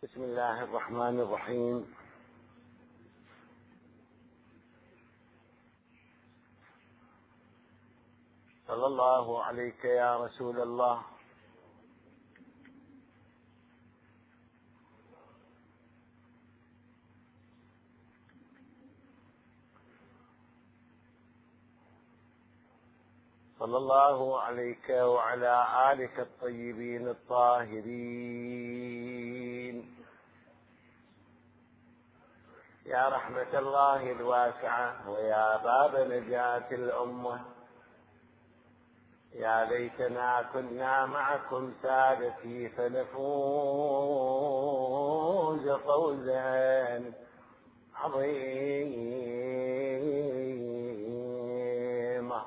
بسم الله الرحمن الرحيم. صلى الله عليك يا رسول الله. صلى الله عليك وعلى آلك الطيبين الطاهرين. يا رحمة الله الواسعة ويا باب نجاة الأمة، يا ليتنا كنا معكم سادتي فنفوز فوزا عظيما.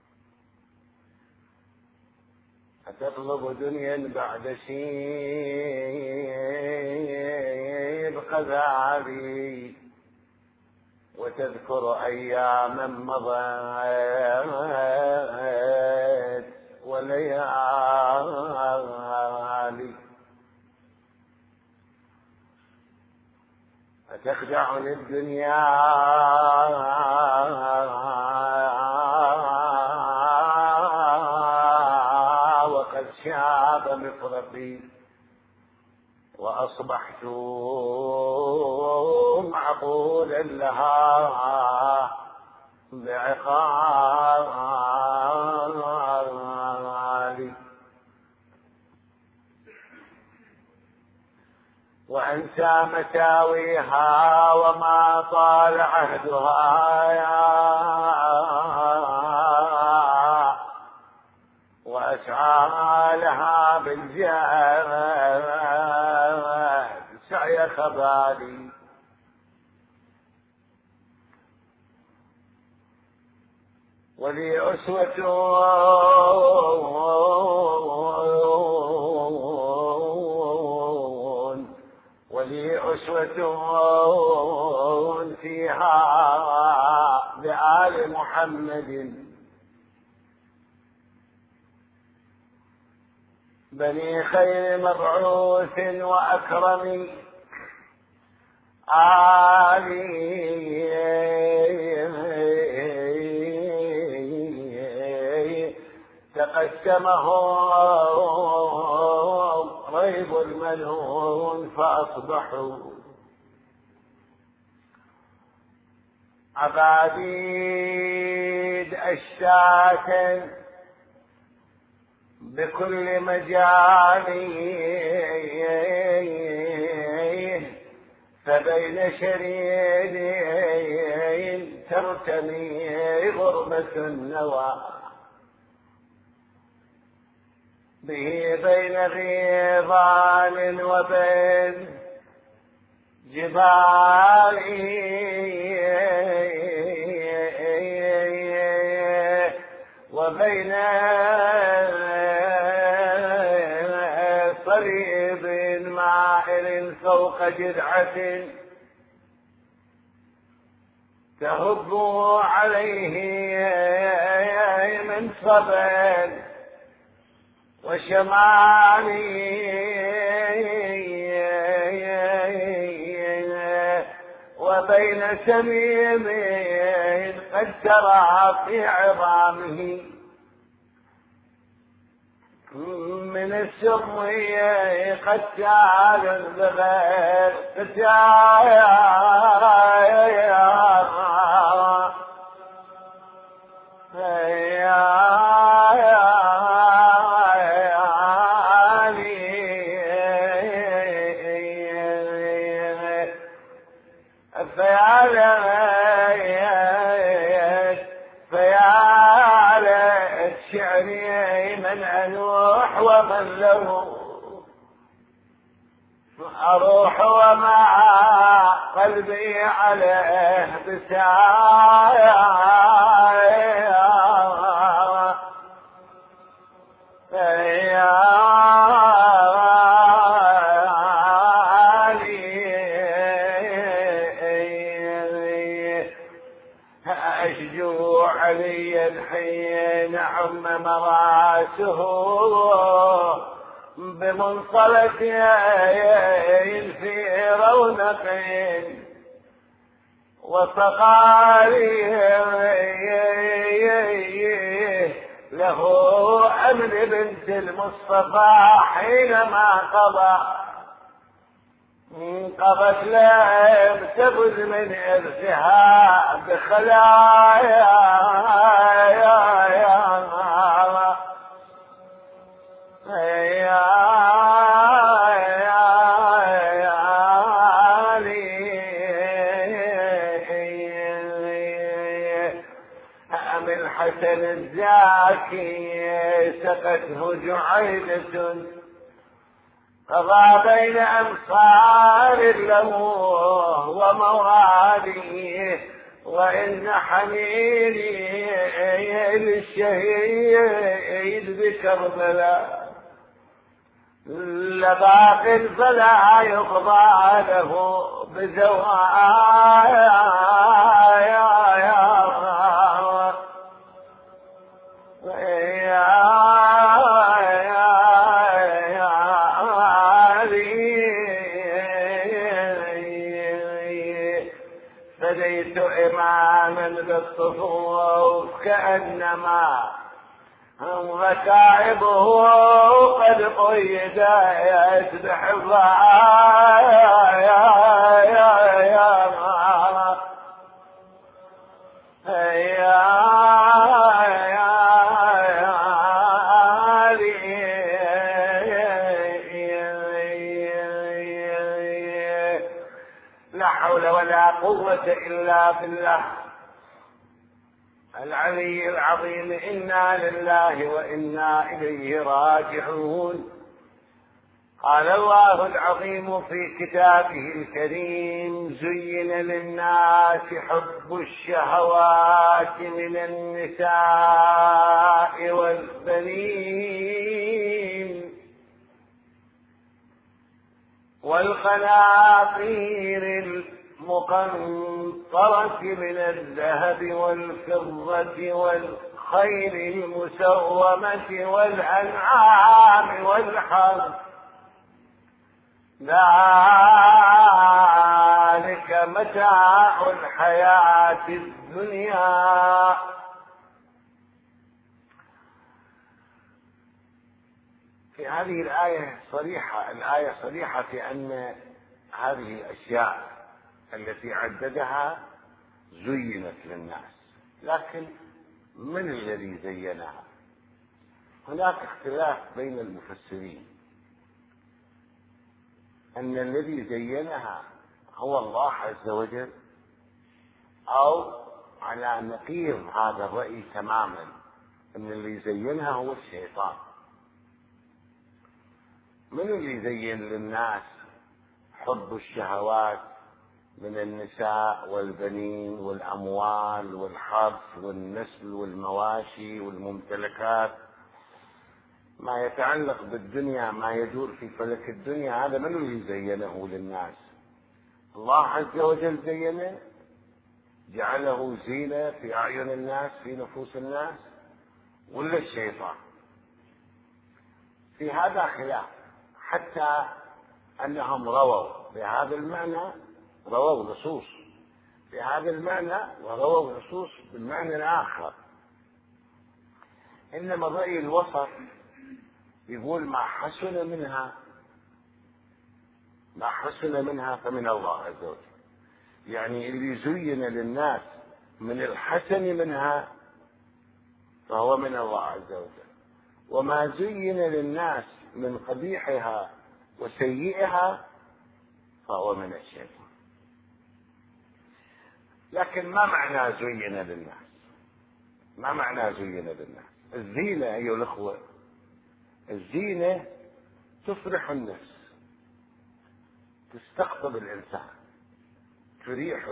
أتطلب دنيا بعد شيب غذابي، وتذكر أياما مضت وليالي. أتخدعني الدنيا وقد شاب مفرقي، وأصبحت معقولا لها بعقالي، وأنسى مساويها وما طال عهدها، وأسعى لها بالجهد سعي خبالي. ولي أسوة فيها بآل محمد، بني خير مبعوث وأكرم آلي، تقسمهم ريب الملعون فأصبحوا عباديد أشتاتا بكل مجال، فبين شريدين ترتمي غربة النوى، به بين غيظان وبين جبال، وبين صليب مائل فوق جذعة تهب عليه منصبا وشمالي، وبين سميم قد ترى في عظامه من السم قتال بغير شعري من أنوح ومن له أروح ومع قلبي عليه أشجو علي حين عم مراسه بمنصلة في وصقاليهم له أمن بنت المصطفى حينما قضت لم تبذ من إرثها بخلايا أم الحسن الزاكي سقته جعيدة قضى بين أمصار له ومواليه وإن حنيني للشهيد بكربلاء لباق فلا يقضى له بزوايا فديت إماما بالصفوف كأنما ركائبه قد قيدت بحفايا لا حول ولا قوة إلا بالله العلي العظيم. إنا لله وإنا إليه راجعون. قال الله العظيم في كتابه الكريم: زين للناس حب الشهوات من النساء والبنين والقناطير المقنطرة من الذهب والفضة والخيل المسومة والأنعام والحرث ذلك متاع الحياة الدنيا. في هذه الآية صريحة في أن هذه الأشياء التي عددها زينت للناس، لكن من الذي زينها؟ هناك اختلاف بين المفسرين أن الذي زينها هو الله عز وجل، أو على نقيض هذا الرأي تماما أن اللي زينها هو الشيطان. من اللي زين للناس حب الشهوات من النساء والبنين والأموال والحرث والنسل والمواشي والممتلكات، ما يتعلق بالدنيا، ما يدور في فلك الدنيا؟ هذا من اللي زينه للناس؟ الله عز وجل زينه، جعله زينة في أعين الناس، في نفوس الناس، ولا الشيطان؟ في هذا خلاف، حتى أنهم رووا بهذا المعنى، رووا نصوص بهذا المعنى ورووا نصوص بالمعنى الآخر. إنما الرأي الوسط يقول ما حسن منها فمن الله عز وجل، يعني اللي زين للناس من الحسن منها فهو من الله عز وجل، وما زين للناس من قبيحها وسيئها فهو من الشيطان. لكن ما معنى زين للناس؟ ما معنى زين للناس؟ الزينة أيها الأخوة، الزينة تفرح النفس، تستقطب الإنسان، تريحه.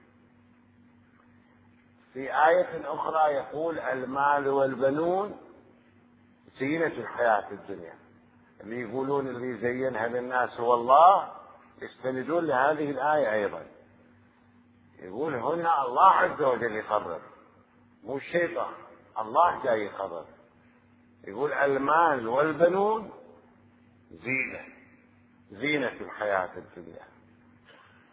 في آية أخرى يقول: المال والبنون زينة الحياة الدنيا. اللي يقولون اللي زينها للناس هو الله يستندون لهذه الآية أيضا، يقول هنا الله عز وجل يقرر، مو الشيطان، الله جاي يقرر. يقول المال والبنون زينة الحياة الدنيا.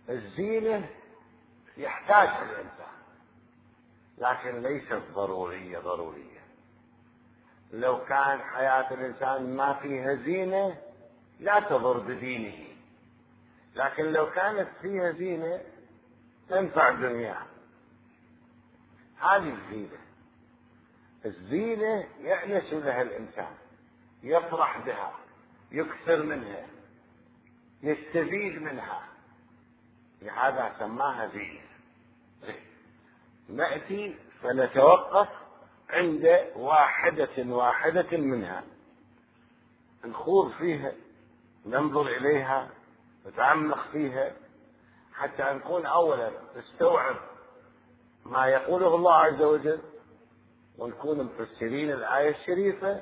الزينة يحتاجها الإنسان، لكن ليست ضرورية. لو كان حياة الإنسان ما فيها زينة لا تضر بدينه، لكن لو كانت فيها زينة تنفع دنياه. هذه الزينة يأنس لها الإنسان، يفرح بها، يكثر منها، يستفيد منها، لهذا سماها زينة. نأتي فنتوقف عند واحدة منها، نخوض فيها، ننظر إليها، نتعمق فيها، حتى نكون أولا نستوعب ما يقوله الله عز وجل، ونكون مفسرين الآية الشريفة.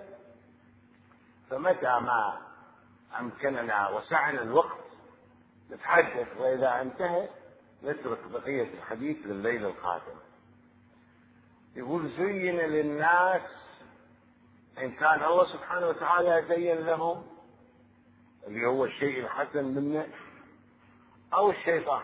فمتى ما أمكننا وسعنا الوقت نتحدث، وإذا انتهى نترك بقية الحديث لليلة القادمة. يقول زين للناس، إن كان الله سبحانه وتعالى زين لهم اللي هو الشيء الحسن منه أو الشيطان.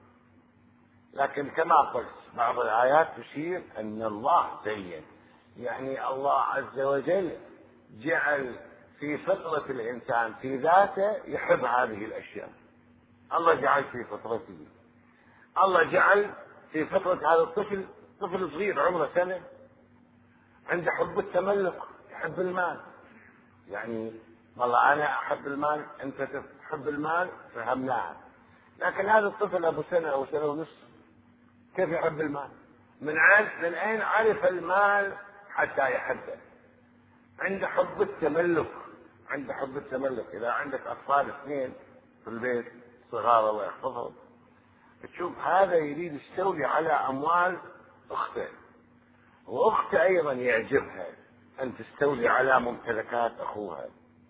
لكن كما قلت بعض الآيات تشير أن الله زين، يعني الله عز وجل جعل في فطرة الإنسان في ذاته يحب هذه الأشياء. الله جعل في فطرته، الله جعل في فطرة هذا الطفل، طفل صغير عمره سنة، عنده حب التملك، يحب المال. يعني والله أنا أحب المال، أنت تحب المال، فهمناها. لكن هذا الطفل أبو سنة أو سنة ونصف كيف يحب المال؟ من أين عرف المال حتى يحبه؟ عنده حب التملك، عنده حب التملك. إذا عندك أطفال اثنين في البيت صغار الله يحفظهم، تشوف هذا يريد يستولي على أموال أخته، وأخته أيضا يعجبها أن تستولي على ممتلكات أخوها.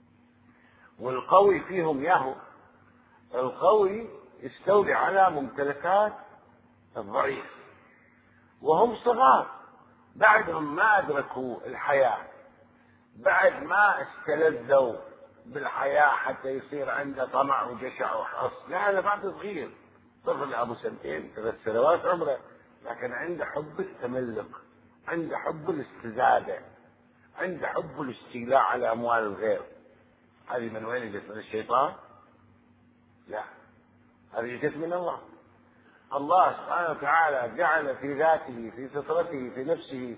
والقوي فيهم ياهو، القوي يستولي على ممتلكات الضعيف، وهم صغار بعدهم ما أدركوا الحياة، بعد ما استلذوا بالحياة حتى يصير عنده طمع وجشع وحرص. لا، هذا بعد صغير، طفل أبو سنتين 3 سنوات عمره، لكن عنده حب التملك، عنده حب الاستزادة، عنده حب الاستيلاء على أموال الغير. هذه من وين جت؟ من الشيطان؟ لا، هذه جت من الله. الله سبحانه وتعالى جعل في ذاته، في فطرته، في نفسه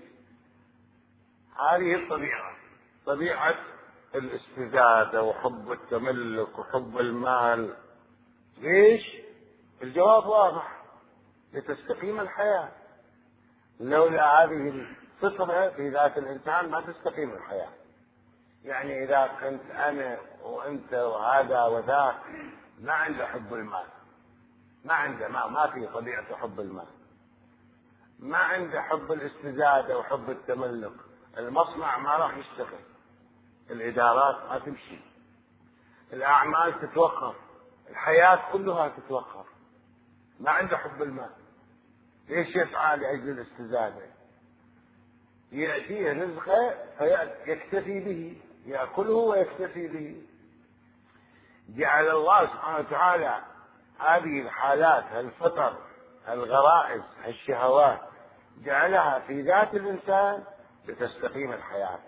هذه الطبيعة، طبيعة الاستزادة وحب التملك وحب المال. ليش؟ الجواب واضح، لتستقيم الحياة. لولا هذه الفطرة في ذات الإنسان ما تستقيم الحياة. يعني إذا كنت أنا وأنت وهذا وذاك ما عنده حب المال، ما عنده، ما في طبيعة حب المال، ما عنده حب الاستزادة وحب التملك، المصنع ما راح يشتغل، الإدارات ما تمشي، الأعمال تتوقف، الحياة كلها تتوقف. ما عنده حب المال، ليش يسعى لأجل الاستزادة؟ يأتيه رزقه فيكتفي به، يأكله ويكتفي به. جعل الله سبحانه وتعالى هذه الحالات، الفطر، الغرائز، الشهوات، جعلها في ذات الإنسان لتستقيم الحياة.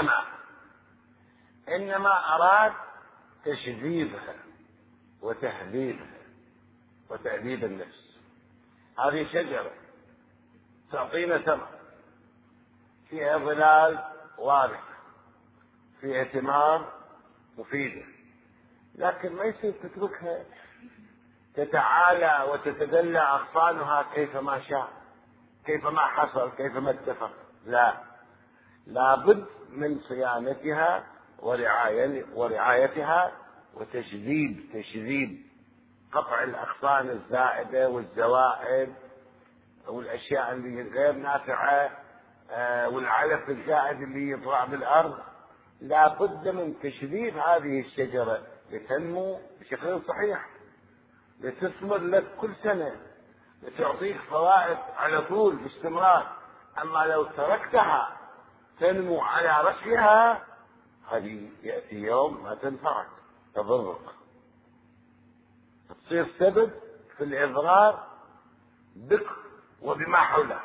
إنما أراد تشذيبها وتهذيبها وتأديب النفس. هذه شجرة تعطينا ثمر، فيها ظلال واضحة، فيها ثمار مفيدة، لكن ما يصير تتركها تتعالى وتتدلى أغصانها كيفما شاء، كيفما حصل، كيفما اتفق. لا بد من صيانتها ورعايتها وتشذيب قطع الأغصان الزائدة والزوائد والأشياء اللي غير نافعة، والعلف الزائد اللي يطلع بالأرض. لا بد من تشذيب هذه الشجرة لتنمو بشكل صحيح، لتثمر لك كل سنة، لتعطيك فوائد على طول باستمرار. أما لو تركتها تنمو على رأسها، هذه يأتي يوم ما تنفعك، تضرك، تصير سبب في الإضرار بك وبما حولها.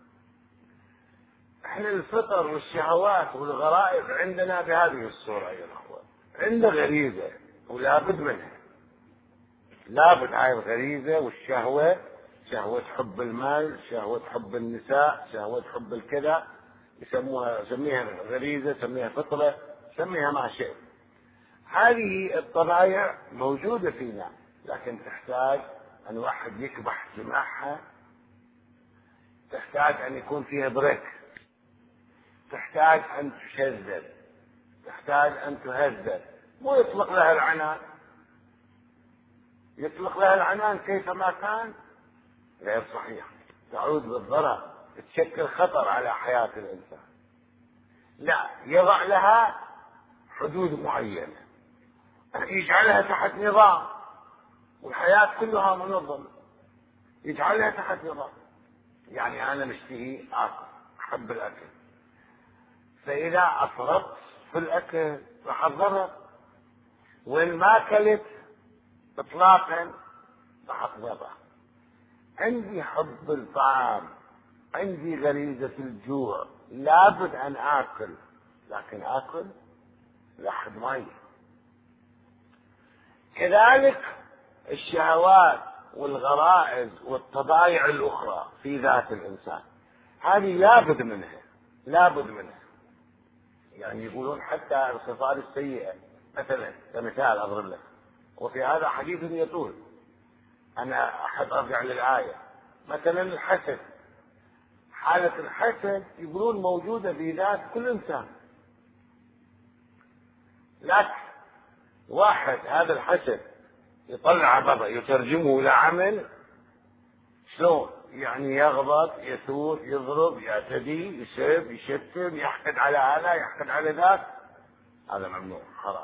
احنا الفطر والشهوات والغرائز عندنا بهذه الصورة يا اخوان، عندنا غريزة ولابد منها، لابد هاي الغريزة والشهوة، شهوة حب المال، شهوة حب النساء، شهوة حب الكذا، سميها غريزة، سميها فطرة، سميها ما شئت. هذه الطبايع موجودة فينا، لكن تحتاج أن واحد يكبح جماحها، تحتاج أن يكون فيها بريك، تحتاج أن تشذب، تحتاج أن تهذب، مو يطلق لها العنان، يطلق لها العنان كيفما كان غير صحيح، تعود بالضرر، تشكل خطر على حياة الإنسان. لا، يضع لها حدود معينة، يجعلها تحت نظام، والحياة كلها منظمة، يجعلها تحت نظام. يعني أنا مشتهي آكل، أحب الأكل، فإذا أفرطت في الأكل راح أتضرر، وإن ما أكلت إطلاقا راح أتضرر. عندي حب الطعام، عندي غريزة الجوع، لابد أن آكل، لكن آكل لحد مي. كذلك الشهوات والغرائز والطبائع الأخرى في ذات الإنسان، هذه لابد منها، لابد منها. يعني يقولون حتى الخصال السيئة، مثلا كمثال أضرب لك، وفي هذا حديث يطول، أنا أحب أرجع للآية. مثلا الحسد، حالة الحسد يقولون موجودة في ذات كل إنسان، لكن واحد هذا الحسد يطلع برا، يترجمه إلى عمل، شلون؟ يعني يغضب، يثور، يضرب، يعتدي، يسب، يشتم، يحقد على هذا، يحقد على ذاك، هذا ممنوع، حرام.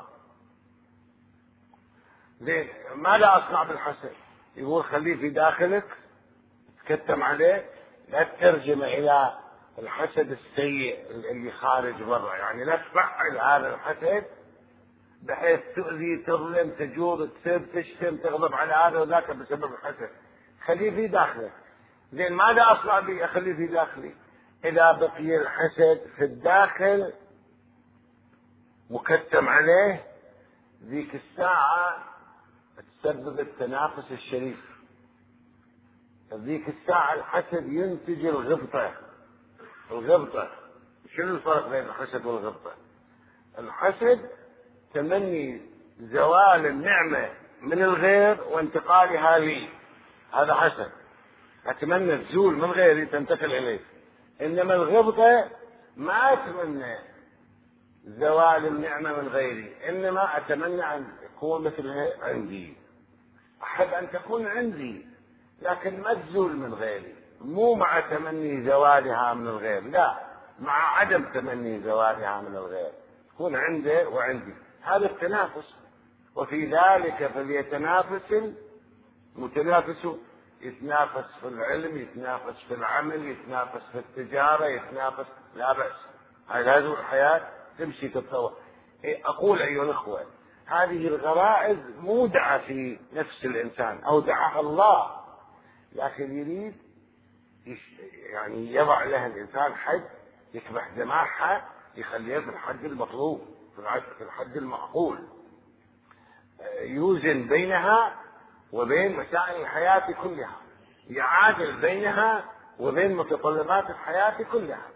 زين، ماذا أصنع بالحسد؟ يقول خليه في داخلك، تكتم عليه، لا تترجمه إلى الحسد السيء اللي خارج برا، يعني لا تفعل هذا الحسد بحيث تؤذي، تظلم، تجور، تسب، تشتم، تغضب على هذا وذاك بسبب الحسد. خليه في داخلك. زين، ماذا أصنع به؟ أخليه في داخلي. إذا بقي الحسد في الداخل مكتم عليه، ذيك الساعة تسبب التنافس الشريف. ذيك الساعة الحسد ينتج الغبطة. الغبطة، شنو الفرق بين الحسد والغبطة؟ الحسد تمني زوال النعمة من الغير وانتقالها لي، هذا حسد، أتمنى تزول من غيري تنتقل إليه. إنما الغبطة ما أتمنى زوال النعمة من غيري، إنما أتمنى أن تكون مثلها عندي، أحب أن تكون عندي لكن ما تزول من غيري، مو مع تمني زوالها من الغير، لا، مع عدم تمني زوالها من الغير، تكون عنده وعندي. هذا التنافس، وفي ذلك فليتنافس المتنافسون، يتنافس في العلم، يتنافس في العمل، يتنافس في التجارة، يتنافس، لا بأس، هاي لازم الحياة تمشي تتطور. أقول أيها الأخوة، هذه الغرائز مودعة في نفس الإنسان، أودعها الله، لكن يريد يعني يضع لها الإنسان حد، يكبح جماحها، يخليها في الحد المطلوب، في الحد المعقول، يوزن بينها وبين مسائل الحياة كلها، يعادل بينها وبين متطلبات الحياة كلها.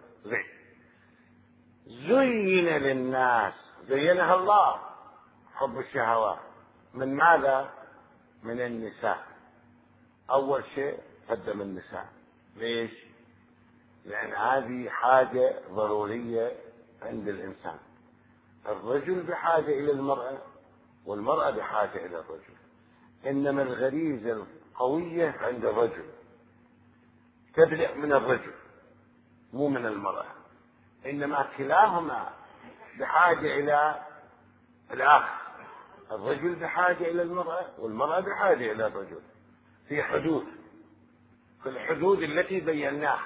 زين للناس، زينها الله، حب الشهوات، من ماذا؟ من النساء. أول شيء قدم النساء. ليش؟ لأن هذه حاجة ضرورية عند الإنسان. الرجل بحاجة إلى المرأة، والمرأة بحاجة إلى الرجل، إنما الغريزة القوية عند الرجل تبدأ من الرجل مو من المرأة، إنما كلاهما بحاجة إلى الآخر. الرجل بحاجة إلى المرأة، والمرأة بحاجة إلى الرجل، في حدود، في الحدود التي بيناها.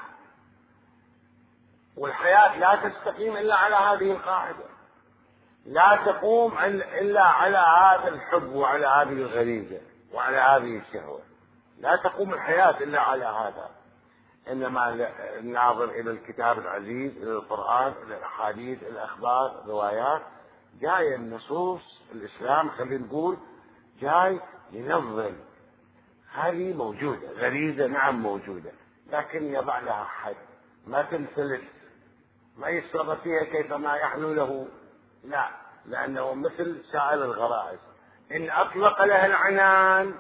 والحياة لا تستقيم إلا على هذه القاعدة، لا تقوم إلا على هذا الحب وعلى هذه الغريزة وعلى هذه الشهوة. لا تقوم الحياة إلا على هذا. إنما ننظر إلى الكتاب العزيز، إلى القرآن، إلى الأحاديث، الأخبار، الروايات، جاي النصوص الإسلام خلينا نقول جاي ينظم. هذه موجودة غريزة، نعم موجودة، لكن يضع لها حد، ما تنفلت، ما يتصرف فيها كيفما يحلو له، لا، لأنه مثل سائر الغرائز، إن أطلق لها العنان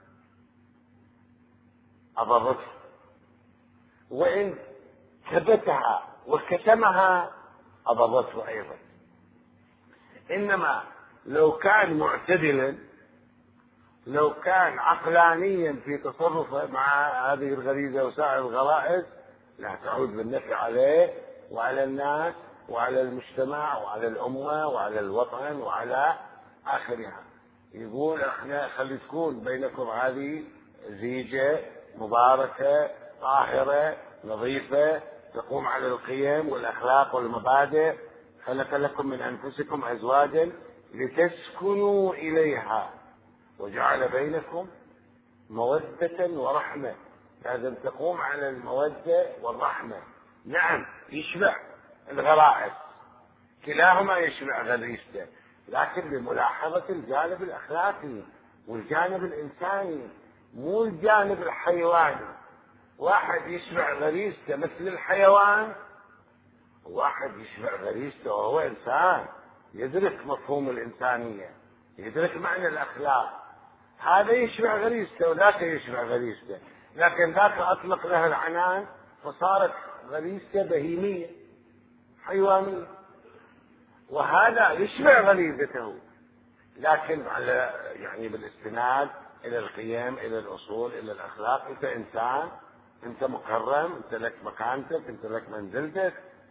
أضرته، وإن كبتها وكتمها أضرته أيضا. إنما لو كان معتدلا، لو كان عقلانيا في تصرفه مع هذه الغريزة وسائر الغرائز، لا تعود بالنفع عليه وعلى الناس وعلى المجتمع وعلى الأمة وعلى الوطن وعلى آخرها. يقول احنا خلي تكون بينكم هذه زيجة مباركة طاهرة نظيفة تقوم على القيم والأخلاق والمبادئ، خلق لكم من أنفسكم أزواجا لتسكنوا إليها وجعل بينكم مودة ورحمة. لازم تقوم على المودة والرحمة. نعم يشبع الغرائز، كلاهما يشبع غريزته، لكن بملاحظة الجانب الأخلاقي والجانب الإنساني، مو الجانب الحيواني. واحد يشبع غريزته مثل الحيوان، واحد يشبع غريزته وهو إنسان يدرك مفهوم الإنسانية، يدرك معنى الأخلاق. هذا يشبع غريزته وذاك يشبع غريزته، لكن ذاك أطلق له العنان فصارت غريزته بهيمية حيوانية، وهذا يشبع غريزته لكن على يعني بالاستناد إلى القيم، إلى الأصول، إلى الأخلاق. أنت إنسان، أنت مكرم، أنت لك مكانتك، أنت لك منزلتك.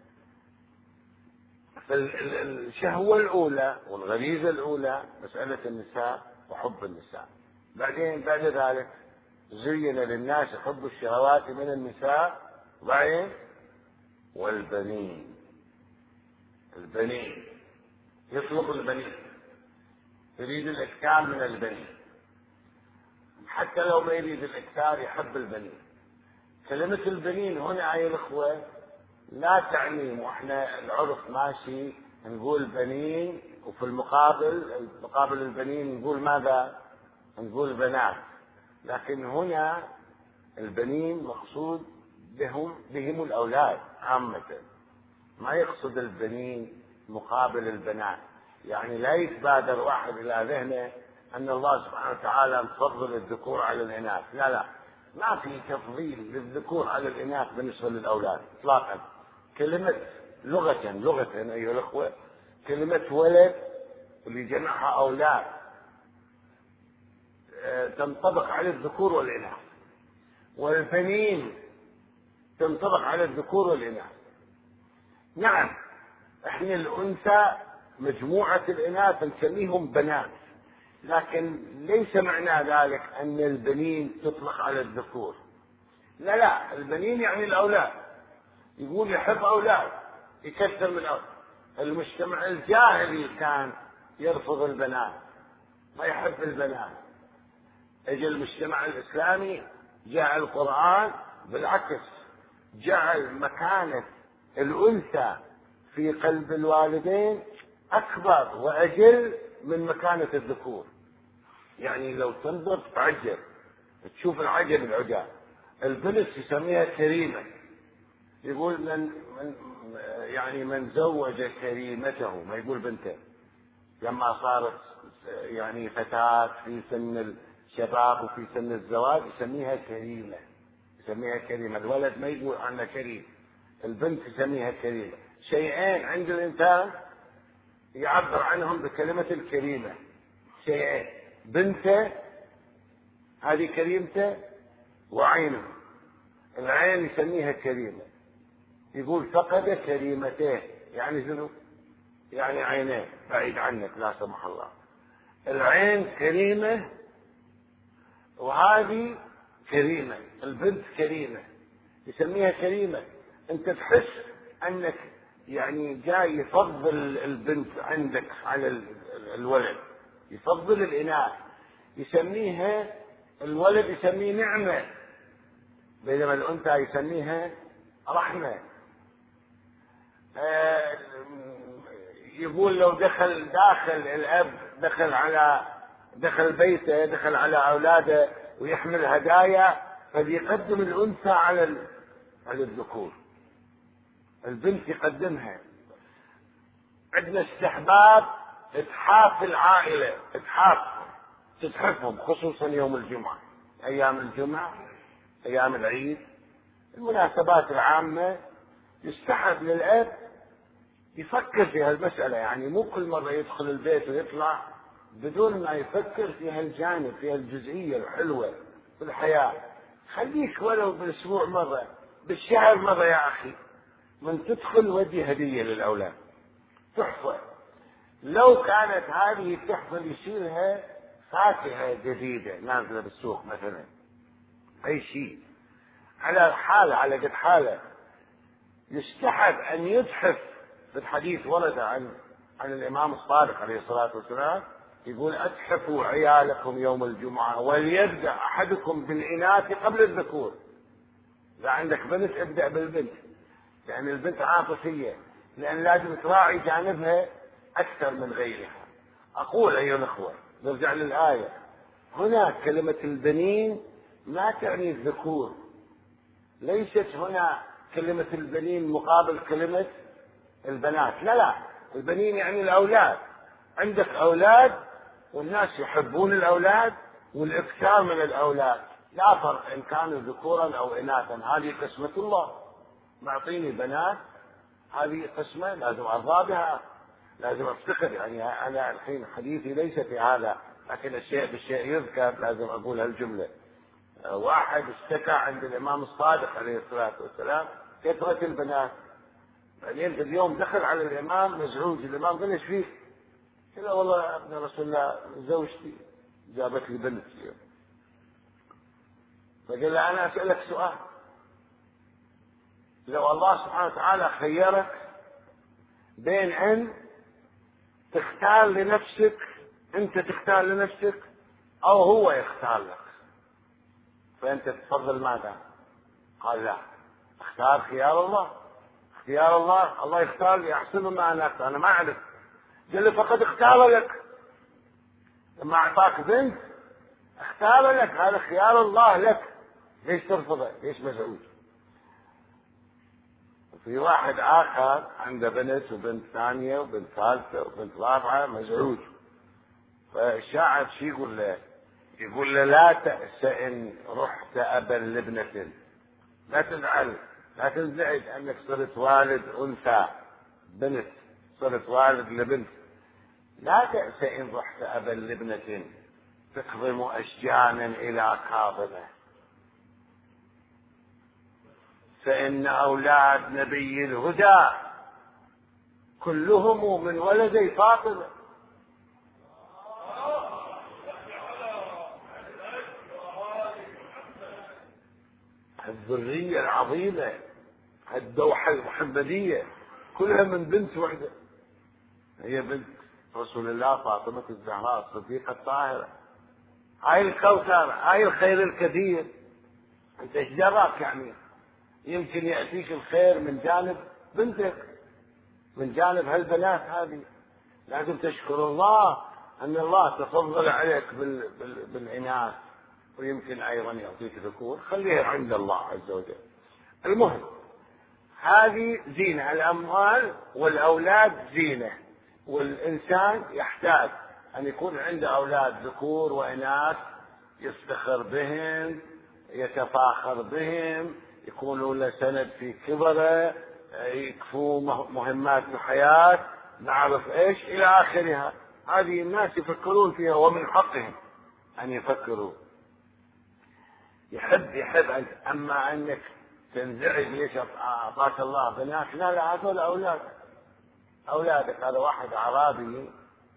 فالشهوة الأولى والغريزة الأولى مسألة النساء وحب النساء. بعدين بعد ذلك زين للناس حب الشهوات من النساء، وبعدين والبنين. البنين يطلب البنين، يريد الإكثار من البنين، حتى لو ما يريد الإكثار يحب البنين. كلمة البنين هنا أيها الأخوة لا تعني، وإحنا العرف ماشي نقول بنين، وفي مقابل البنين نقول ماذا؟ نقول بنات. لكن هنا البنين مقصود بهم الأولاد عامة، ما يقصد البنين مقابل البنات. يعني لا يتبادر واحد إلى ذهنه أن الله سبحانه وتعالى مفضل الذكور على الإناث، لا لا، ما في تفضيل للذكور على الإناث بالنسبة للأولاد إطلاقا. كلمة لغة أيها الأخوة، كلمة ولد اللي جمعها أولاد تنطبق على الذكور والإناث، والبنين تنطبق على الذكور والإناث. نعم احنا الأنثى مجموعة الإناث نسميهم بنات، لكن ليس معنى ذلك أن البنين تطلق على الذكور، لا لا، البنين يعني الأولاد. يقول يحب أولاد، يكثر من أولاد. المجتمع الجاهلي كان يرفض البنات، ما يحب البنات. اجى المجتمع الإسلامي، جاء القرآن بالعكس، جعل مكانة الأنثى في قلب الوالدين أكبر وأجل من مكانة الذكور. يعني لو تنظر تعجب، تشوف العجب العجاب. البنت يسميها كريمة، يقول من زوج كريمته، ما يقول بنته. لما صارت يعني فتاة في سن الشباب وفي سن الزواج يسميها كريمة، يسميها كريمة. الولد ما يقول عنها كريم، البنت يسميها كريمة. شيئين عند الإنسان يعبر عنهم بكلمة الكريمة، شيئين: بنته هذه كريمته، وعينه. العين يسميها كريمة، يقول فقد كريمته، يعني شنو؟ يعني عينيه بعيد عنك لا سمح الله. العين كريمة وهذه كريمة، البنت كريمة، يسميها كريمة. انت تحس انك يعني جاي يفضل البنت عندك على الولد، يفضل الإناث، يسميها الولد يسميه نعمة، بينما الأنثى يسميها رحمة. يقول لو دخل الأب دخل بيته، دخل على أولاده ويحمل هدايا، فليقدم الأنثى على الذكور، البنت يقدمها. عندنا استحباب إتحاف العائلة، تتحفهم خصوصا يوم الجمعة، أيام الجمعة، أيام العيد، المناسبات العامة، يستحب للأب يفكر في هالمسألة. يعني مو كل مرة يدخل البيت ويطلع بدون ما يفكر في هالجانب، في هالجزئية الحلوة في الحياة. خليك ولو بالأسبوع مرة، بالشهر مرة يا أخي، من تدخل ودي هدية للأولاد، تحفة. لو كانت هذه التحفة يصيرها فاكهة جديدة نازلة بالسوق مثلا، أي شيء على حالة، على قد حالة، يستحب أن يتحف. في الحديث ورد عن الإمام الصادق عليه الصلاة والسلام يقول: أتحفوا عيالكم يوم الجمعة، وليبدأ أحدكم بالإناث قبل الذكور. إذا عندك بنت ابدأ بالبنت، لأن البنت عاطفية، لأن لازم تراعي جانبها أكثر من غيرها. أقول أيها الأخوة، نرجع للآية، هنا كلمة البنين لا تعني الذكور، ليست هنا كلمة البنين مقابل كلمة البنات، لا، البنين يعني الأولاد. عندك أولاد والناس يحبون الأولاد والإكثار من الأولاد، لا فرق إن كانوا ذكورا أو إناثا، هذه قسمة الله، معطيني بنات، هذه قسمة لازم أرضى بها، لازم أفتخر. يعني أنا الحين حديثي ليس في هذا، لكن الشيء بالشيء يذكر، لازم أقول هالجملة. واحد اشتكى عند الإمام الصادق عليه الصلاة والسلام كثرة البنات، بعدين اليوم دخل على الإمام مزعوج. الإمام قال: ايش فيك؟ قال: والله يا ابن رسول الله زوجتي جابت لي بنت اليوم. فقال له: أنا أسألك سؤال، لو الله سبحانه وتعالى خيرك بين أن تختار لنفسك، أنت تختار لنفسك أو هو يختار لك، فأنت تفضل ماذا؟ قال: لا، اختار خيار الله، اختيار الله، الله يختار لي أحسن ما أنا أختار، أنا ما أعرف. قال له: فقد اختار لك، لما أعطاك بنت اختار لك، هذا خيار الله لك، ليش ترفضه؟ ليش مزعوج؟ في واحد آخر عنده بنت وبنت ثانية وبنت ثالثة وبنت رابعة، مزعوج. فالشاعر شي يقول له؟ يقول له: لا تأس إن رحت أبا لابنة، لا تزعل، لا تنزعج أنك صرت والد أنثى بنت، صرت والد لبنت. لا تأس إن رحت أبا لابنة تقضم أشجانا إلى كاظمة، فإن أولاد نبي الهدى كلهم من ولدي فاطمة. الذرية العظيمة، الدوحة المحمدية، كلها من بنت واحدة، هي بنت رسول الله فاطمة الزهراء الصديقة الطاهرة. هاي الكوثر، هاي الخير الكثير. انت ايش دراك؟ يعني يمكن يأتيك الخير من جانب بنتك، من جانب هالبنات هذه. لازم تشكر الله أن الله تفضل عليك بالعناية، ويمكن أيضا يعطيك ذكور، خليها عند الله عز وجل. المهم، هذه زينة، الأموال والأولاد زينة، والإنسان يحتاج أن يكون عنده أولاد ذكور وإناث، يفتخر بهم، يتفاخر بهم، يكونوا له سند في كبره، يكفوا مهمات الحياة، نعرف إيش إلى آخرها. هذه الناس يفكرون فيها، ومن حقهم أن يفكروا. يحب أنت، أما أنك تنزعج ليش أعطاك الله بنات، لا، هذول أولادك. هذا واحد أعرابي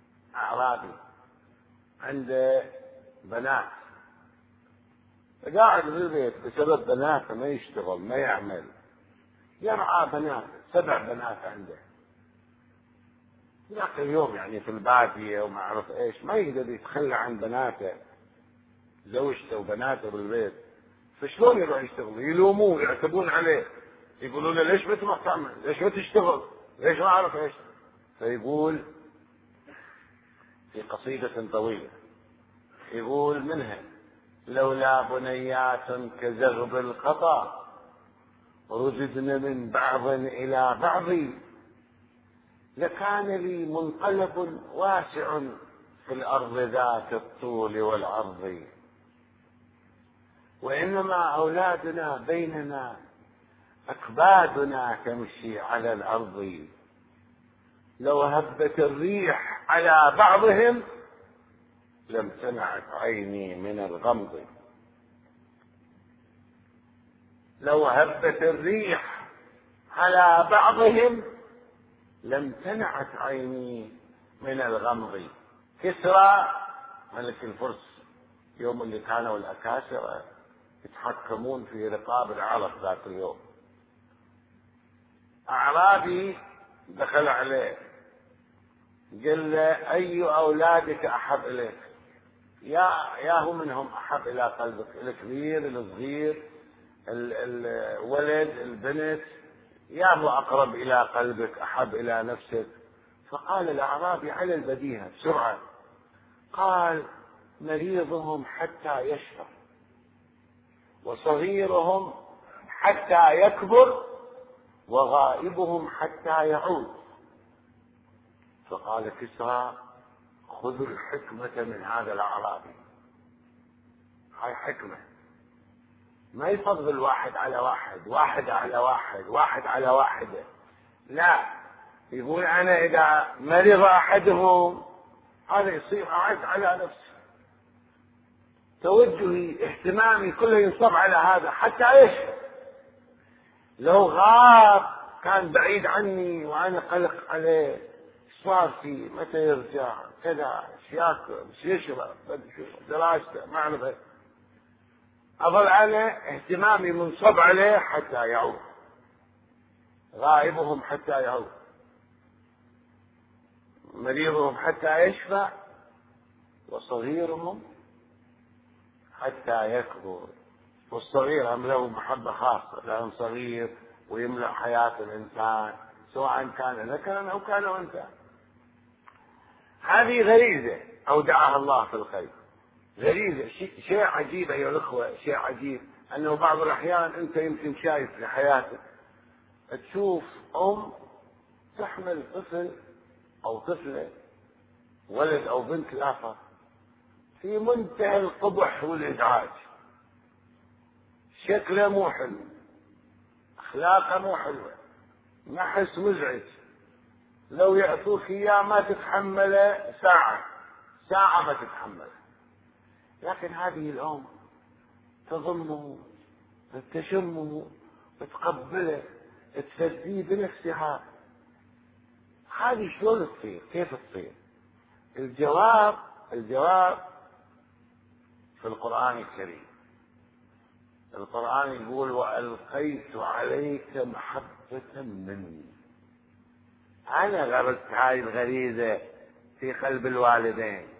عنده بنات، قاعد في البيت بسبب بناته، ما يشتغل ما يعمل، يرعى بنات، 7 بنات عنده. ذاك اليوم يعني في البادية وما أعرف إيش، ما يقدر يتخلى عن بناته، زوجته وبناته بالبيت، فشلون يروح يشتغل؟ يلوموه، يعتبون عليه، يقولون له ليش ما تروح تعمل؟ ليش ما تشتغل؟ ليش ما أعرف إيش؟ فيقول في قصيدة طويلة، يقول منها: لولا بنيات كزغب القطا رددن من بعض إلى بعض لكان لي منقلب واسع في الأرض ذات الطول والعرض، وإنما أولادنا بيننا أكبادنا تمشي على الأرض، لو هبت الريح على بعضهم لامتنعت عيني من الغمض. لو هبت الريح على بعضهم لامتنعت عيني من الغمض. كسرى ملك الفرس يوم اللي كانوا الأكاسرة يتحكمون في رقاب العرب ذات اليوم، أعرابي دخل عليه قال له: أي أولادك أحب إليك؟ يا هو منهم أحب إلى قلبك؟ الكبير، الصغير، الولد، البنت، يا هو أقرب إلى قلبك، أحب إلى نفسك؟ فقال الأعرابي على البديهة بسرعة، قال: مريضهم حتى يشفى، وصغيرهم حتى يكبر، وغائبهم حتى يعود. فقال كسرى: خذوا الحكمة من هذا الأعرابي، هاي حكمة، ما يفضل واحد على واحد، واحد على واحد، واحد على واحدة، لا، يقول أنا إذا مرض أحدهم هذا يصير أعد على نفسي، توجهي اهتمامي كله ينصب على هذا حتى يشفى. لو غاب كان بعيد عني وأنا قلق عليه، صار فيه، متى يرجع، كذا، ياكل، يشرب، دراسته، ما أعرف، أظل عليه اهتمامي منصب عليه حتى يعود. غائبهم حتى يعود، مريضهم حتى يشفى، وصغيرهم حتى يكبر. والصغير هم له محبة خاصة، لأنه صغير ويملأ حياة الإنسان سواء كان ذكرا أو كان أنثى. هذه غريزة أودعها الله في القلب، غريزة. شيء عجيب أيها الأخوة، شيء عجيب أنه بعض الأحيان أنت يمكن شايف في حياتك تشوف أم تحمل طفل أو طفلة، ولد أو بنت لا فرق، في منتهى القبح والإزعاج، شكله مو حلو، أخلاقه مو حلوة، نحس مزعج، لو يعطوك إياه ما تتحمله ساعة ما تتحمله. لكن هذه الأم تضمه، تشمه، تقبله، تفديه بنفسها. هذه شلون تصير؟ كيف تصير؟ الجواب في القرآن الكريم. القرآن يقول: وألقيت عليك محبة مني. أنا غرست هذه الغريزة في قلب الوالدين.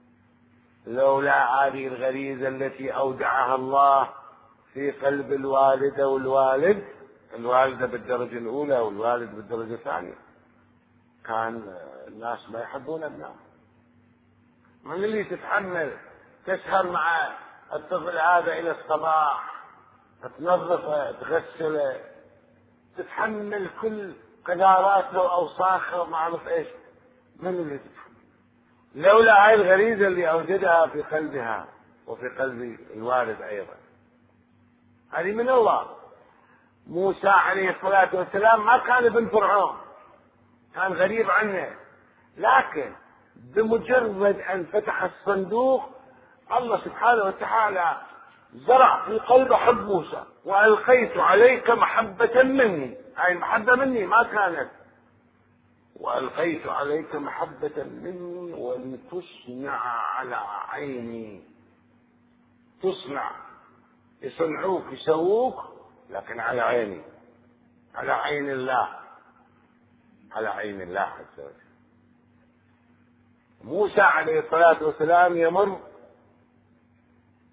لولا هذه الغريزة التي أودعها الله في قلب الوالدة والوالد، الوالدة بالدرجة الأولى والوالد بالدرجة الثانية، كان الناس ما يحبون أبنائهم. من اللي تتحمل تسهر مع الطفل هذا إلى الصباح، تنظفه، تغسله، تتحمل كل قذاراته وأوساخه وما أعرف إيش، من اللي تتحمل؟ لولا هاي الغريزة اللي أوجدها في قلبها وفي قلب الوالد أيضا. هذه من الله. موسى عليه الصلاة والسلام ما كان ابن فرعون، كان غريب عنه، لكن بمجرد أن فتح الصندوق الله سبحانه وتعالى زرع في قلبه حب موسى. وألقيت عليك محبة مني، أي محبة مني ما كانت، وألقيت عليك محبة مني ولتصنع على عيني. تصنع، يصنعوك، يسووك، لكن على عيني، على عين الله، على عين الله عز وجل. موسى عليه الصلاة والسلام يمر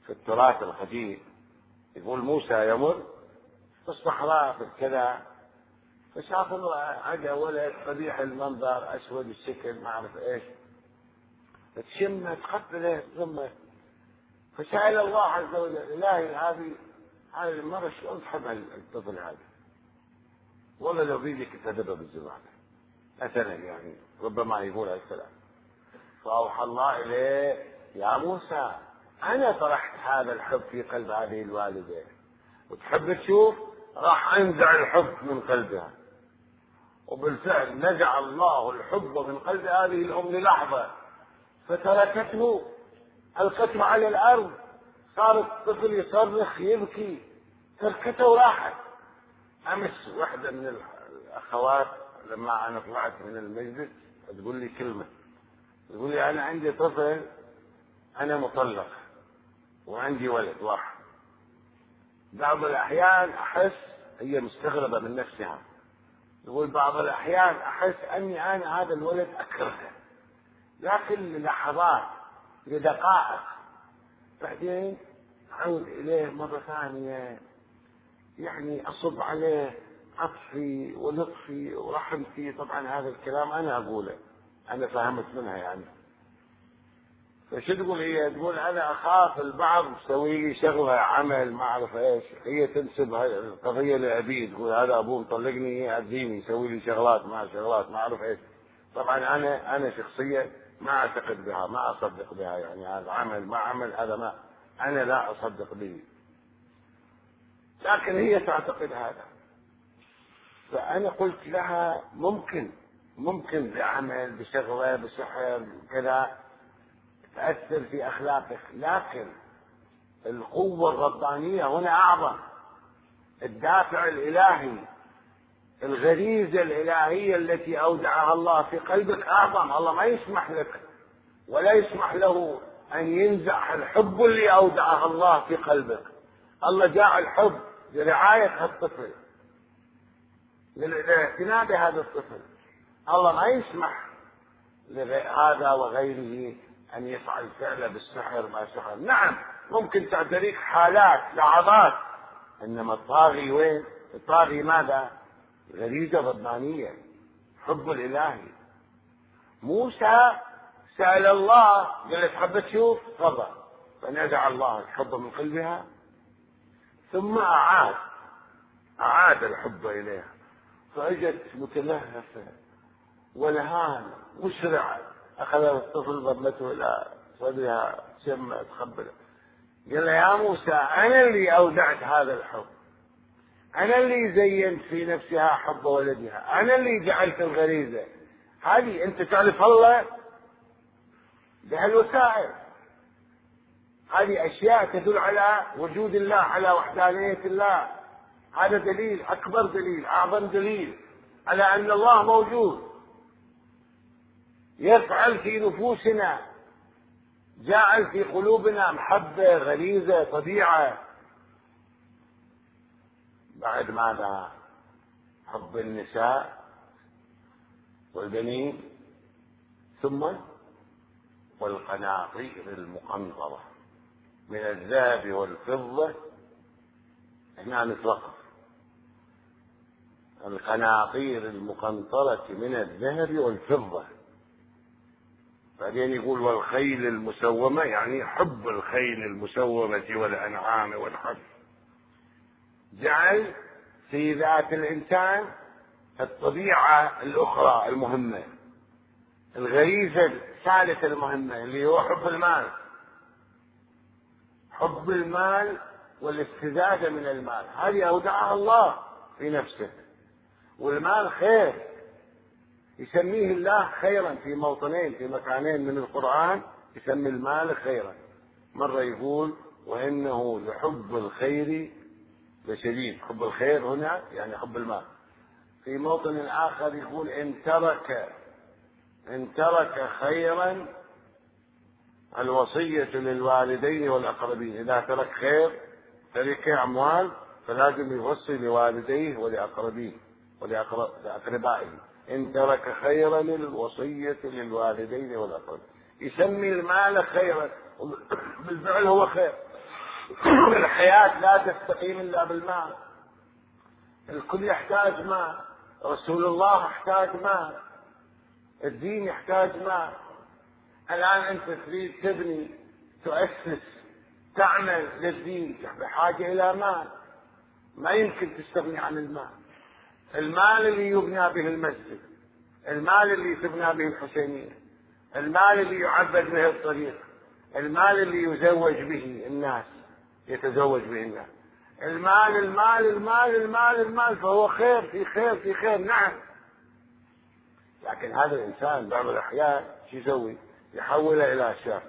في التراث القديم يقول موسى يمر في الصحراء في كذا، فشاف عجا ولد قبيح المنظر أسود الشكل ما أعرف إيش، تشمه تقبله ثم فسأل الله عز وجل: إلهي هذه المرة شلون تحب الطفل هذا؟ والله لو بيدك تذبه بالزبالة مثلا، يعني ربما يقول الكلام. فأوحى الله إليه: يا موسى أنا طرحت هذا الحب في قلب هذه الوالدة، وتحب تشوف راح أنزع الحب من قلبها. وبالفعل نزع الله الحب من قلب هذه الأم للحظة، فتركته، ألقته على الأرض، صار الطفل يصرخ يبكي، تركته وراحت. أمس واحدة من الأخوات لما أنا طلعت من المجلس تقول لي كلمة، تقول لي: أنا عندي طفل، أنا مطلق وعندي ولد واحد، بعض الأحيان أحس، هي مستغربة من نفسها، يقول: بعض الأحيان أحس أني أنا هذا الولد أكرهه، لكن للحظات لدقائق بعدين أعود إليه مرة ثانية، يعني أصب عليه عطفي ولطفي ورحمتي. طبعا هذا الكلام أنا أقوله، أنا فهمت منها يعني. فشو تقول هي؟ تقول: أنا أخاف البعض يسوي لي شغلة عمل ما أعرف إيش، هي تنسب القضية لأبيه، تقول: هذا أبوه مطلقني يأذيني يسوي لي شغلات ما أعرف إيش. طبعا أنا شخصيا ما أعتقد بها، ما أصدق بها، يعني هذا عمل ما عمل، هذا ما أنا لا أصدق به، لكن هي تعتقد هذا. فأنا قلت لها: ممكن بعمل بشغلة بسحر كذا تأثر في أخلاقك، لكن القوة الربانية هنا أعظم، الدافع الإلهي، الغريزة الإلهية التي أودعها الله في قلبك أعظم. الله ما يسمح لك ولا يسمح له أن ينزع الحب اللي أودعه الله في قلبك. الله جاء الحب لرعاية الطفل، للاعتناء بهذا الطفل. الله ما يسمح لهذا وغيره أن يفعل فعله بالسحر ما سحر. نعم ممكن تعتريك حالات لحظات، إنما الطاغي وين؟ الطاغي ماذا؟ غريزة ربانية، حب الإلهي. موسى سأل الله، قال: تحب تشوف؟ تفضل. فنزع الله الحب من قلبها، ثم أعاد الحب إليها، فأجت متلهفة ولهانة مسرعة، أخذ الطفل ضمته إلى صدرها، شمة تخبله، قال: يا موسى أنا اللي أودعت هذا الحب، أنا اللي زينت في نفسها حب ولدها، أنا اللي جعلت الغريزة هذه. أنت تعرف الله بهالوسائل، هذه أشياء تدل على وجود الله، على وحدانية الله. هذا دليل، أكبر دليل، أعظم دليل على أن الله موجود، يفعل في نفوسنا، جعل في قلوبنا محبة، غريزة، طبيعة. بعد ماذا؟ حب النساء والبنين، ثم والقناطير المقنطرة من الذهب والفضة. هنا نتوقف. القناطير المقنطرة من الذهب والفضة. بعدين يقول: والخيل المسومة، يعني حب الخيل المسومة والأنعام والحرث. جعل في ذات الإنسان الطبيعة الأخرى المهمة، الغريزة الثالثة المهمة، اللي هو حب المال. حب المال والاستزادة من المال، هذه أودعها الله في نفسه. والمال خير، يسميه الله خيرا في موطنين، في مكانين من القرآن يسمي المال خيرا. مرة يقول: وإنه لحب الخير لشديد. حب الخير هنا يعني حب المال. في موطن آخر يقول: إن ترك خيرا الوصية للوالدين والأقربين. إذا ترك خير، ترك أموال، فلازم يوصي لوالديه ولأقربيه ولأقربائه. إن ترك خيرا الوصية للوالدين والأقربين. يسمي المال خيرا، بالفعل هو خير. الحياة لا تستقيم إلا بالماء. الكل يحتاج ماء، رسول الله احتاج ماء، الدين يحتاج ماء. الآن أنت تريد تبني، تؤسس، تعمل للدين، بحاجة إلى ماء. ما يمكن تستغني عن الماء. المال اللي يبنى به المسجد، المال اللي تبنى به الحسينية، المال اللي يعبد به الطريق، المال اللي يزوج به الناس، يتزوج به الناس، المال المال المال المال المال، فهو خير في خير في خير، نعم. لكن هذا الإنسان بعض الأحيان شو يسوي؟ يحوله إلى شر،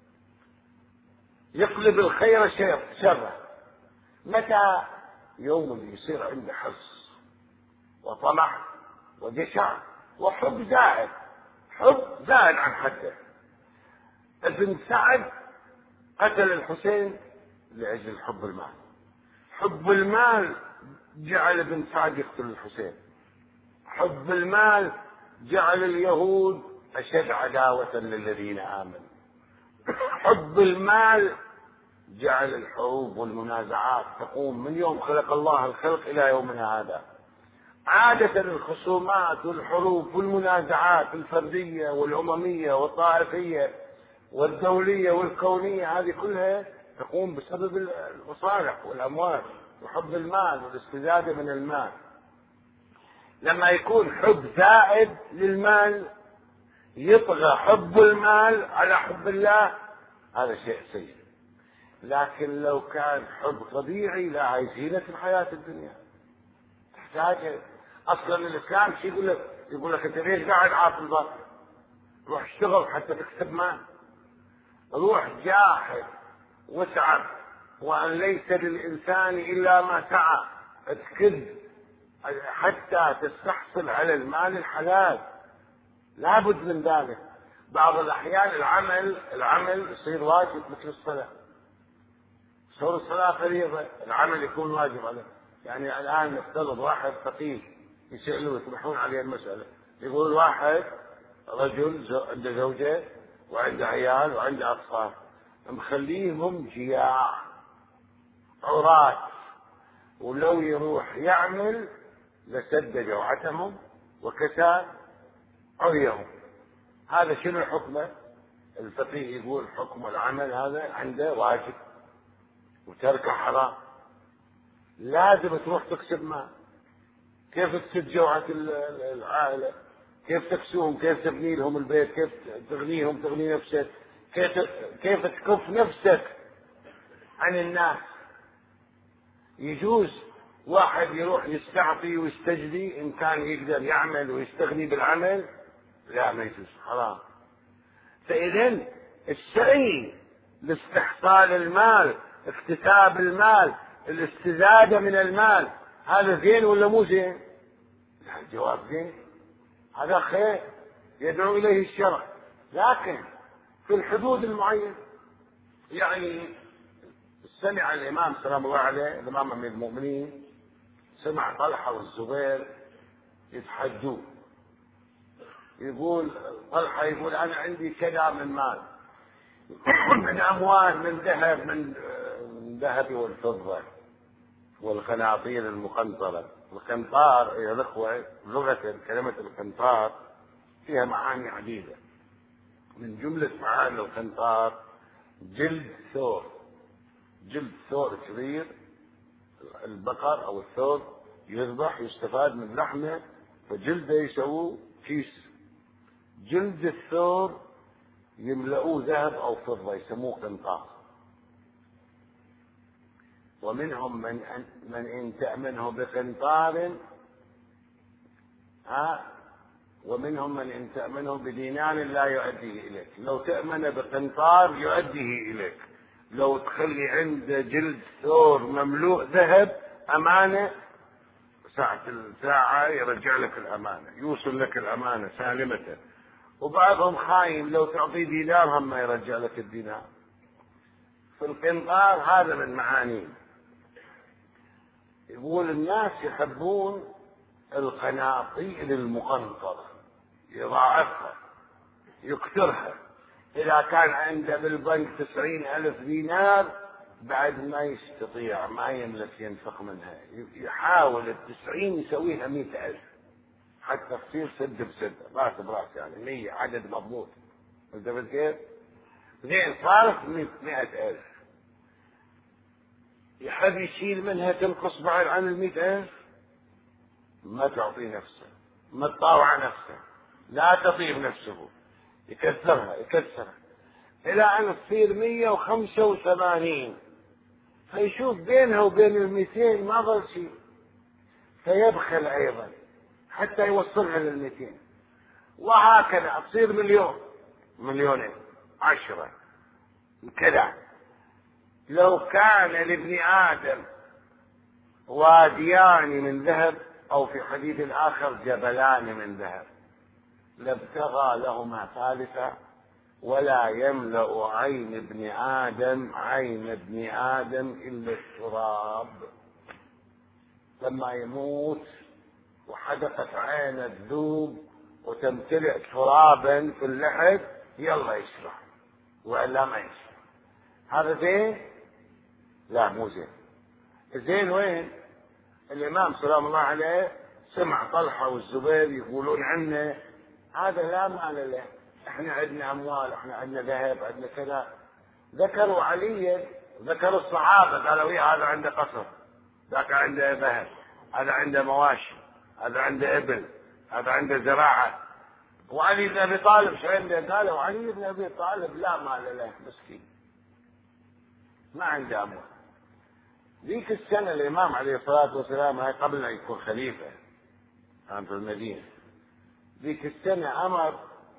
يقلب الخير شره. متى؟ يوم اللي يصير عنده حرص وطمع وجشع وحب زائد، حب زائد عن حده. ابن سعد قتل الحسين لأجل حب المال. حب المال جعل ابن سعد يقتل الحسين. حب المال جعل اليهود أشد عداوة للذين آمنوا. حب المال جعل الحروب والمنازعات تقوم من يوم خلق الله الخلق إلى يومنا هذا. عادة الخصومات والحروب والمنازعات الفردية والأممية والطائفية والدولية والكونية هذه كلها تقوم بسبب المصالح والأموال وحب المال والاستزادة من المال. لما يكون حب زائد للمال يطغى حب المال على حب الله، هذا شيء سيء. لكن لو كان حب طبيعي لا، هي زينة الحياة الدنيا تحتاج. أصلا الإسلام شو يقول لك؟ يقول لك أنت ليش قاعد عاطل البر؟ روح اشتغل حتى تكسب مال، روح جاهد واسعى، وأن ليس للإنسان إلا ما سعى، اتكد حتى تستحصل على المال الحلال، لابد من ذلك. بعض الأحيان العمل يصير واجب مثل الصلاة، صور الصلاة فريضة، العمل يكون واجب عليه. يعني الآن نفترض واحد فقيه يسألوا يطرحون عليه المسألة، يقول واحد رجل عنده زوجة وعنده عيال وعنده أطفال، مخليهم جياع عراة، ولو يروح يعمل لسد جوعتهم وكسى عريهم. هذا شنو حكمه؟ الفقيه يقول حكم العمل هذا عنده واجب وتركه حرام. لازم تروح تكسب مال. كيف تسد جوعة العائلة؟ كيف تكسوهم؟ كيف تبني لهم البيت؟ كيف تغنيهم؟ تغني نفسك؟ كيف تكف نفسك عن الناس؟ يجوز واحد يروح يستعطي ويستجدي إن كان يقدر يعمل ويستغني بالعمل؟ لا، ما يجوز، حرام. فإذا السعي لاستحصال المال، اكتساب المال، الاستزادة من المال، هذا زين ولا مو زين؟ الجواب زين، هذا خير يدعو إليه الشرع، لكن في الحدود المعينة. يعني سمع الإمام سلام الله عليه، الإمام أمير المؤمنين، سمع طلحة والزبير يتحدون، يقول طلحة يقول أنا عندي كذا من مال، من أموال، من ذهب، من الذهب والفضة والقناطير المقنطرة. القنطار يا الأخوة لغة كلمة القنطار فيها معاني عديدة. من جملة معاني القنطار جلد ثور، جلد ثور كبير، البقر أو الثور يذبح يستفاد من لحمه، فجلده يسووه كيس. جلد الثور يملؤوه ذهب أو فضة يسموه قنطار. ومنهم من إن تأمنه بقنطار ومنهم من إن تأمنه بدينار لا يؤديه إليك. لو تأمن بقنطار يؤديه إليك، لو تخلي عند جلد ثور مملوء ذهب أمانة، ساعة الساعة يرجع لك الأمانة، يوصل لك الأمانة سالمة. وبعضهم خاين، لو تعطي دينار هم ما يرجع لك الدينار. في القنطار هذا من معانيه. يقول الناس يحبون القناطير المقنطرة، يضاعفها يكثرها. إذا كان عنده بالبنك 90,000 دينار بعد ما يستطيع ما يملك ينفق منها، يحاول 90 يسويها 100,000 حتى تصير سد بسد، راس براس، يعني 100 عدد مضبوط. انت كيف؟ زين صارت 100,000، يحب يشيل منها تنقص بعد عن 100,000، ما تعطي نفسه، ما تطاوع نفسه، لا تطيب نفسه، يكثرها إلى أن تصير 185، فيشوف بينها وبين 200 ما ظل شيء، فيبخل أيضا حتى يوصلها 200، وهكذا تصير 1,000,000، 2,000,000، 10 كذا. لو كان لابن آدم واديان من ذهب، أو في حديث آخر جبلان من ذهب، لابتغى لهما ثالثا، ولا يملأ عين ابن آدم إلا التراب. لما يموت وحدقت عين الذوب وتمتلئ ترابا في اللحد، يلا يشرح، وإلا ما يشرح. هذا زين؟ لا مو زين. زين وين؟ الإمام سلام الله عليه سمع طلحة والزبير يقولون عنه هذا لا مال له، احنا عندنا أموال، احنا عندنا ذهب، عندنا كذا. ذكروا عليا، ذكروا الصحابة، قالوا إيه هذا عنده قصر، ذاك عنده ذهب، هذا عنده مواشي، هذا عنده إبل، هذا عنده زراعة. وعلي بن أبي طالب شو عنده؟ قالوا علي بن أبي طالب لا مال له، مسكين ما عنده أموال. ذيك السنة الإمام عليه الصلاة والسلام، هاي قبل أن يكون خليفة، كان في المدينة، ذيك السنة أمر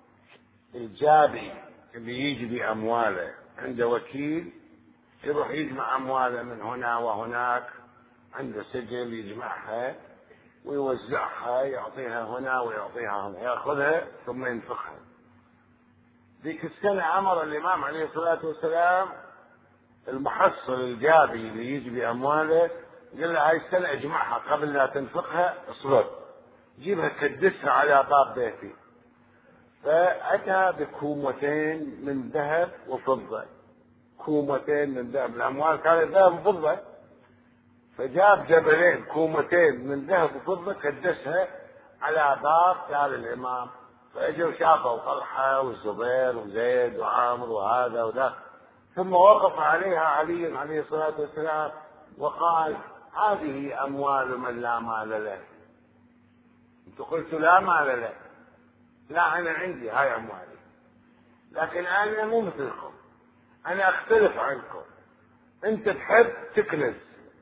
الجابي اللي يجي بأمواله، عنده وكيل يروح يجمع أمواله من هنا وهناك، عنده سجل يجمعها ويوزعها، يعطيها هنا ويعطيها هنا، يأخذها ثم ينفقها. ذيك السنة أمر الإمام عليه الصلاة والسلام المحصل الجابي اللي يجي بأمواله، قال له هاي السنة اجمعها قبل لا تنفقها، اصبر جيبها كدسها على باب بيتي. فأتى بكومتين من ذهب وفضة، كومتين من ذهب، الأموال كانت ذهب وفضة، فجاب جبلين كومتين من ذهب وفضة كدسها على باب دار الإمام. فأجوا شافوا طلحة والزبير وزيد وعامر وهذا وذاك، ثم وقف عليها علي عليه الصلاة والسلام وقال هذه أموال من لا مال له. أنت قلت لا مال له، لا أنا عندي هاي أموالي، لكن أنا مو مثلكم، أنا أختلف عنكم. أنت تحب تكنز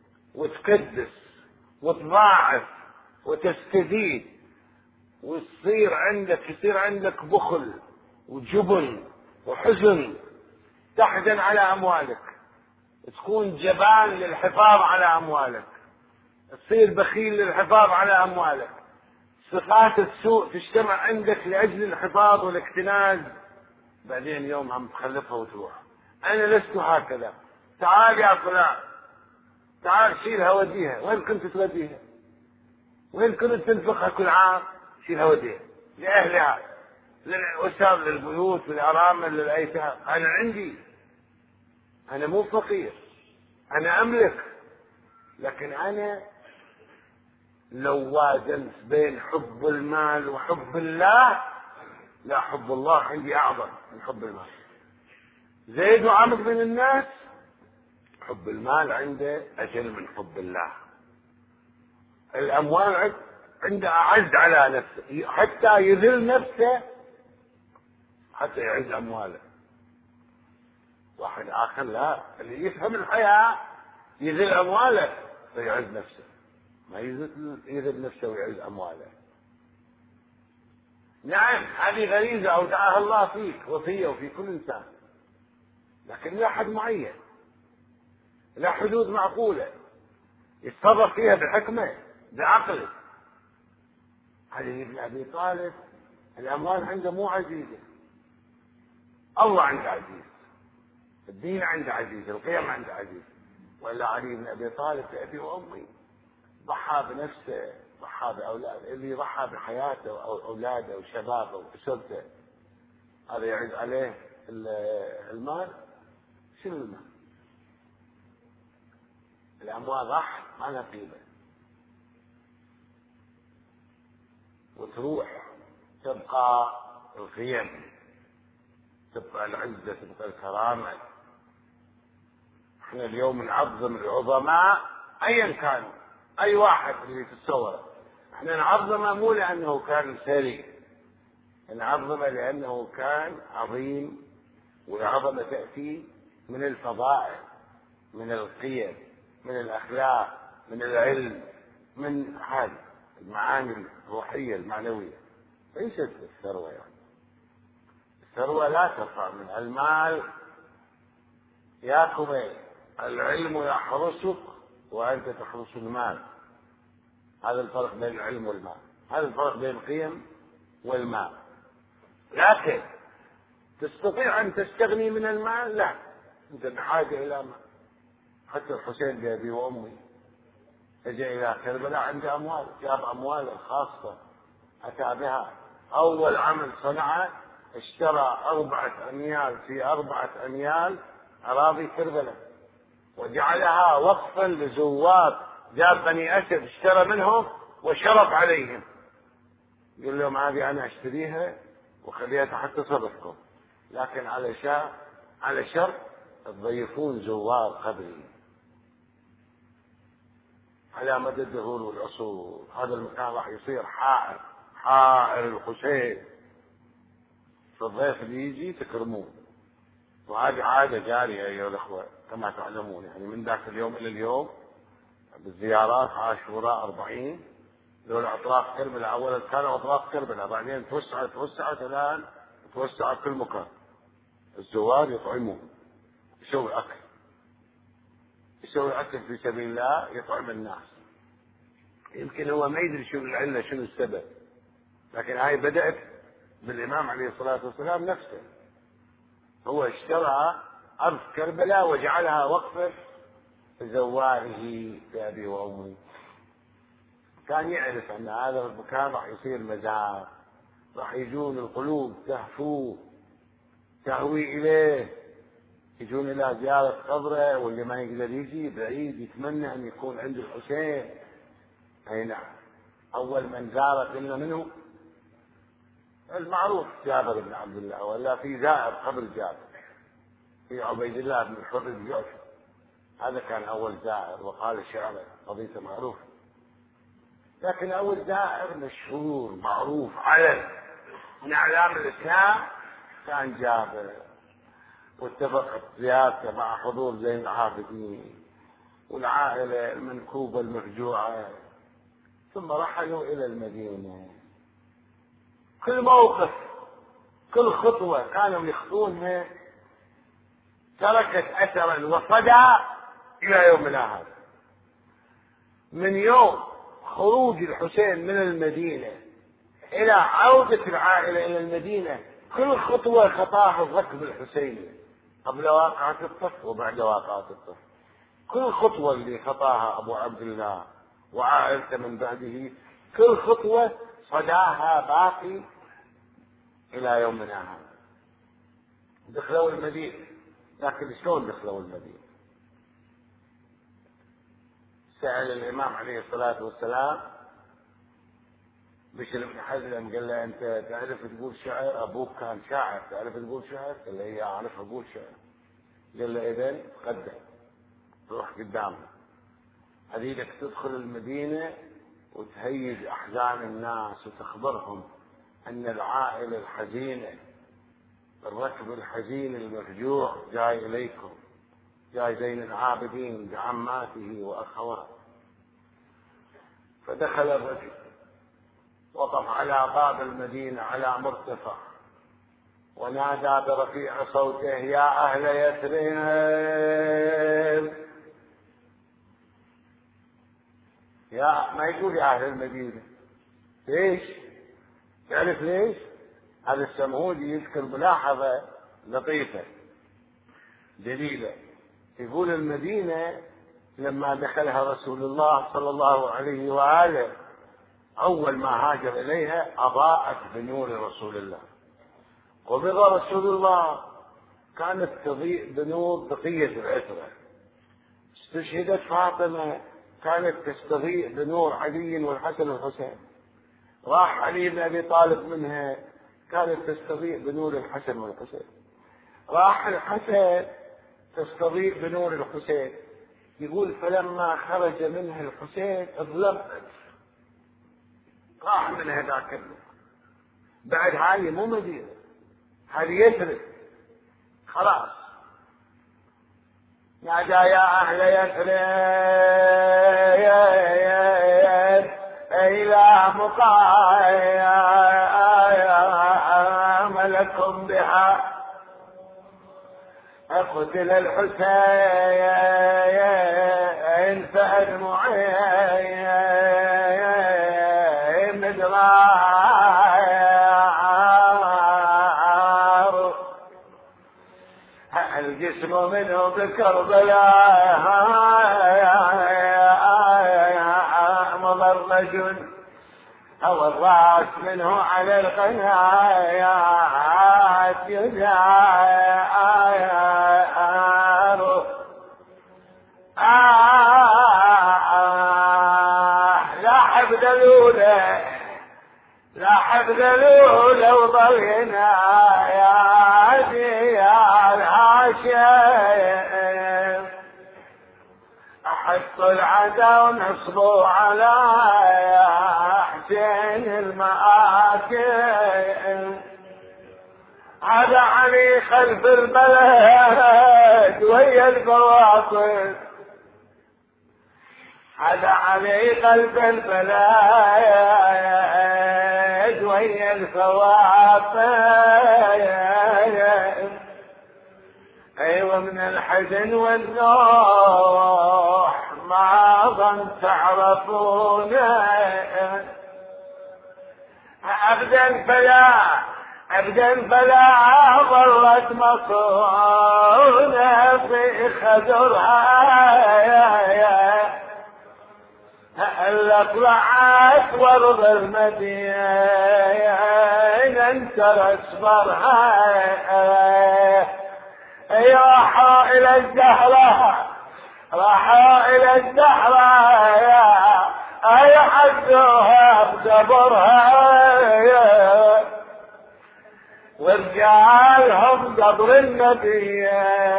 وتكدس وتضاعف وتستزيد، ويصير عندك بخل وجبن وحزن، تحزن على أموالك، تكون جبان للحفاظ على أموالك، تصير بخيل للحفاظ على أموالك، صفات السوء تجتمع عندك لأجل الحفاظ والاكتناز، بعدين يوم عم تخلفها وتروح. أنا لست هكذا. تعال يا فلان، تعال شيلها وديها. وين كنت توديها؟ وين كنت تنفقها كل عام؟ شيلها وديها لأهلها، للأسر، للبيوت، للأرامل، للأيتام. أنا عندي، أنا مو فقير، أنا أملك، لكن أنا لو وازنت بين حب المال وحب الله، لا، حب الله عندي أعظم من حب المال. زيد وعمر من الناس حب المال عنده أجل من حب الله. الأموال عنده أعز على نفسه، حتى يذل نفسه حتى يعز أمواله. واحد آخر لا، اللي يفهم الحياة يذل أمواله فيعز نفسه، ما يذل نفسه ويعز أمواله. نعم هذه غريزة أودعها الله فيك وفي وفي كل إنسان، لكن لا حد معين، لا حدود معقولة يتصرف فيها بحكمة بعقل. علي بن أبي طالب الأموال عنده مو عزيزة، الله عنده عزيز، الدين عنده عزيز، القيم عنده عزيز. ولا علي بن أبي طالب بأبي وأمي ضحى بنفسه، ضحى بأولاده، اللي ضحى بحياته أو أولاده وشبابه وأسرته، هذا يعز عليه المال؟ شنو المال؟ الأموال راح ما لها قيمة، وتروح تبقى القيم، تبقى العزة، تبقى الكرامة. احنا اليوم نعظم العظماء أيا كانوا، أي واحد اللي تتصوره، احنا نعظمه مو لأنه كان ثري، نعظمه لأنه كان عظيم، والعظمة تأتي من الفضائل، من القيم، من الأخلاق، من العلم، من هذه المعاني الروحية المعنوية، ليست الثروة. يعني الثروة لا ترفع من المال، ياكم العلم يحرسك وأنت تحرس المال. هذا الفرق بين العلم والمال، هذا الفرق بين القيم والمال. لكن تستطيع أن تستغني من المال؟ لا، أنت بحاجة إلى مال. حتى الحسين بأبي وأمي أجى إلى كربلاء عنده أموال، جاب أمواله الخاصة أتى بها. أول عمل صنعه اشترى 4 أميال في 4 أميال أراضي كربلاء، وجعلها وقفا لزوار، جاب بني أسد اشترى منهم وشرف عليهم، قال لهم هذه أنا أشتريها وخليها حتى صدقكم، لكن على شرط تضيفون زوار قبري على مدى الدهور والعصور. هذا المكان راح يصير حائر الحسين، فالضيف اللي يجي تكرمون. وهذه عادة جارية أيها الأخوة كما تعلمون، يعني من ذاك اليوم إلى اليوم بالزيارات عاشوراء 40 دول أطراف كربلاء. أولا كانوا أطراف كربلاء، بعدين توسعت الآن توسعت كل مكان. الزوار يطعمون، يسوي أكل في سبيل الله، يطعم الناس. يمكن هو ما يدري شنو العلة شنو السبب، لكن هاي بدأت بالإمام عليه الصلاة والسلام نفسه. هو اشترى أرض كربلاء وجعلها وقفا لزواره بأبي وأمي. كان يعرف أن هذا المكان راح يصير مزار، راح يجون القلوب تهوي إليه، يجون إلى زيارة قبره، واللي ما يقدر يجي بعيد يتمنى أن يكون عند الحسين. أي نعم، أول من زار قلنا منه المعروف جابر بن عبد الله، ولا في زائر قبل جابر، في عبيد الله بن الحر الجعفي، هذا كان أول زائر وقال الشعر قضية معروفة. لكن أول زائر مشهور معروف علم من أعلام الإسلام كان جابر، واتفقت زيارته مع حضور زين العابدين والعائلة المنكوبة المفجوعة، ثم رحلوا إلى المدينة. كل موقف، كل خطوة كانوا يخطونها تركت أثرا وصدى إلى يومنا هذا. من يوم خروج الحسين من المدينة إلى عودة العائلة إلى المدينة، كل خطوة خطاها الركب الحسيني، قبل واقعة الطف وبعد واقعة الطف. كل خطوة اللي خطاها أبو عبد الله وعائلته من بعده، كل خطوة صداها باقي إلى يومنا هذا. دخلوا المدينة، لكن شلون دخلوا المدينة؟ سأل الإمام عليه الصلاة والسلام بشر بن حزم، قال له أنت تعرف تقول شعر؟ أبوك كان شاعر، تعرف تقول شعر؟ قال له إيه أعرف أقول شعر. قال له إذن تقدم، روح قدامنا، هذيلك تدخل المدينة وتهيج أحزان الناس وتخبرهم أن العائلة الحزينة، الركب الحزين المفجوع جاي إليكم، جاي زين العابدين بعماته وأخواته. فدخل الرجل، وقف على باب المدينة على مرتفع، ونادى برفيع صوته يا أهل يثرب. ما يقول يا أهل المدينة، ليش؟ تعرف ليش؟ هذا السمهودي يذكر ملاحظة لطيفة جليلة، يقول المدينة لما دخلها رسول الله صلى الله عليه وآله أول ما هاجر إليها أضاءت بنور رسول الله، وبرضا رسول الله كانت تضيء بنور بقية العترة. استشهدت فاطمة كانت تستضيء بنور علي والحسن والحسين، راح علي بن أبي طالب منها كانت تستضيء بنور الحسن والحسين، راح الحسن تستضيء بنور الحسين. يقول فلما خرج منها الحسين اظلمت، راح من هذاك النور. بعد هاي مو مدينة، هذه يثرب خلاص. نادى يا أهل يثرب إلى مقام لكم بها، أقتل الحسين فأدمعين مدرار، الجسم منه بكربلاء مضرج، أو الرأس منه على القنايات يدار. لا حبد الأولى لا حبد الأولى وضينا يا ديار هاشم، أحط العدا ونصبوا على حسين المآكل، هذا علي خلف البلد وهي البواطن، هذا علي خلف البلد وهي الفواطن. أيوة من الحزن والنوح ما ظن تعرفونه، أبدا فلا ظلت مصونة في خدرها، إلا طلعت ورد المدينة انتر أصبرها، راحوا إلى الزهرة أي حدوها بقبرها، ورجالهم قبر النبي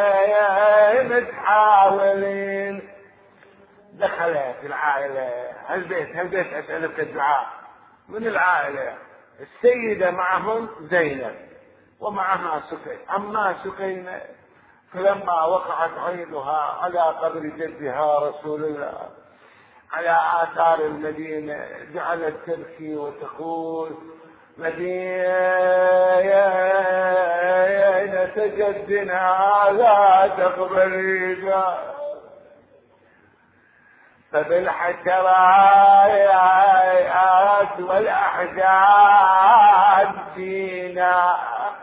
متحاولين. دخلت العائلة هالبيت أسألك الدعاء من العائلة، السيدة معهم زينب ومعها سكينة. أما سكينة فلما وقعت عينها على قبر جدها رسول الله على آثار المدينة جعلت تبكي وتقول مدينة جدنا لا تقبلينا، فبالحجرات والأحزاب فينا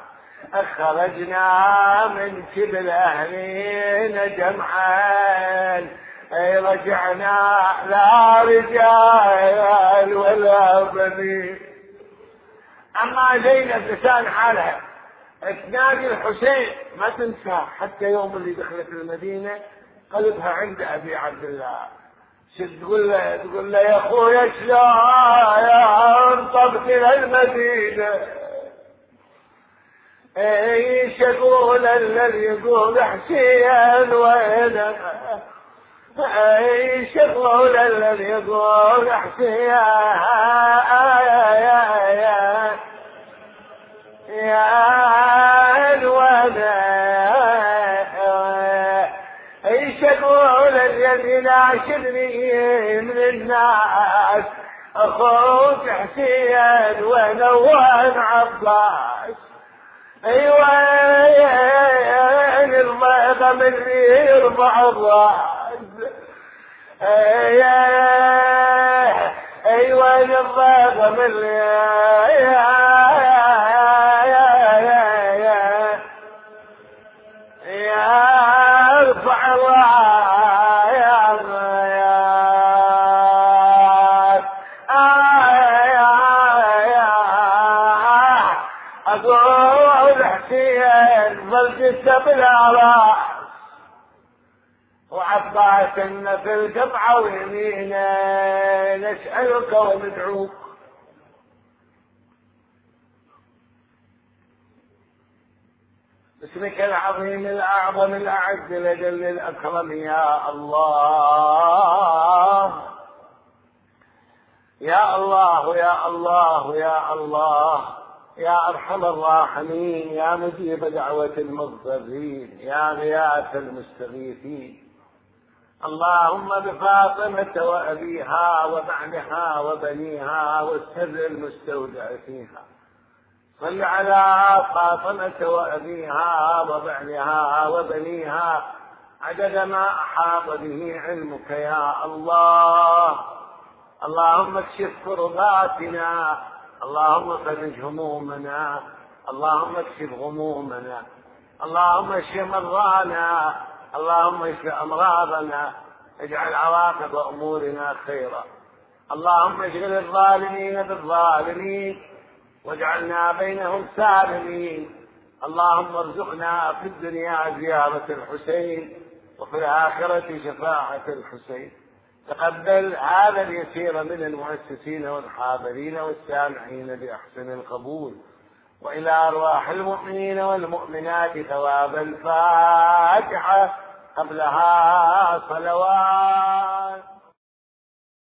خرجنا من كبل أهلنا جمعا، أي رجعنا لا رجال ولا بنين. أما زينب لسان حالها تنادي الحسين ما تنسى حتى يوم اللي دخلت المدينة قلبها عند أبي عبد الله، تقول له يا أخويا شلون طبت إلى المدينة، ايش يقول الذي يقول حسين وينك، ايش يقول الذي يقول حسين يا الونا، ايش يقول الذي ناشدني من الناس اخوك حسين ونوان عباس، ايوه الضيقة من يرفع الراس، ايوه الضيقة من يرفع الراس، اقول حسين ظلت بلا راس عباس في القطعة ويمينا نسألك وندعوك. باسمك العظيم الأعظم الأعز الأجل الأكرم يا الله يا الله يا الله يا الله يا أرحم الراحمين، يا مجيب دعوة المضطرين، يا غياث المستغيثين. اللهم بفاطمة وأبيها وبعلها وبنيها والسر المستودع فيها، صل على فاطمة وأبيها وبعلها وبنيها عدد ما أحاط به علمك يا الله. اللهم اكشف كرباتنا، اللهم فرج همومنا، اللهم اكشف غمومنا، اللهم اشف مرضانا، اللهم اشف أمراضنا، اجعل عواقب أمورنا خيرا. اللهم اشغل الظالمين بالظالمين واجعلنا بينهم سالمين. اللهم ارزقنا في الدنيا زيارة الحسين وفي الآخرة شفاعة الحسين. تقبل هذا اليسير من المؤسسين والحاضرين والسامعين بأحسن القبول، وإلى أرواح المؤمنين والمؤمنات ثواب الفاتحة قبلها صلوات.